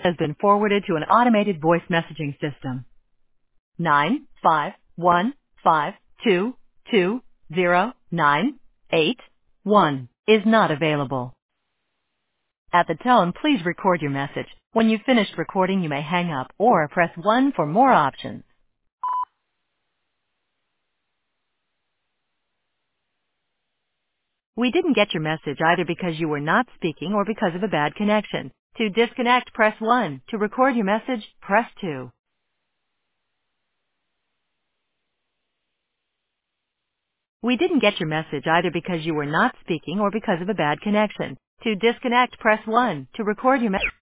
has been forwarded to an automated voice messaging system. 95152209881 is not available. At the tone, please record your message. When you've finished recording, you may hang up or press 1 for more options. We didn't get your message either because you were not speaking or because of a bad connection. To disconnect, press 1. To record your message, press 2. We didn't get your message either because you were not speaking or because of a bad connection. To disconnect, press 1. To record your message.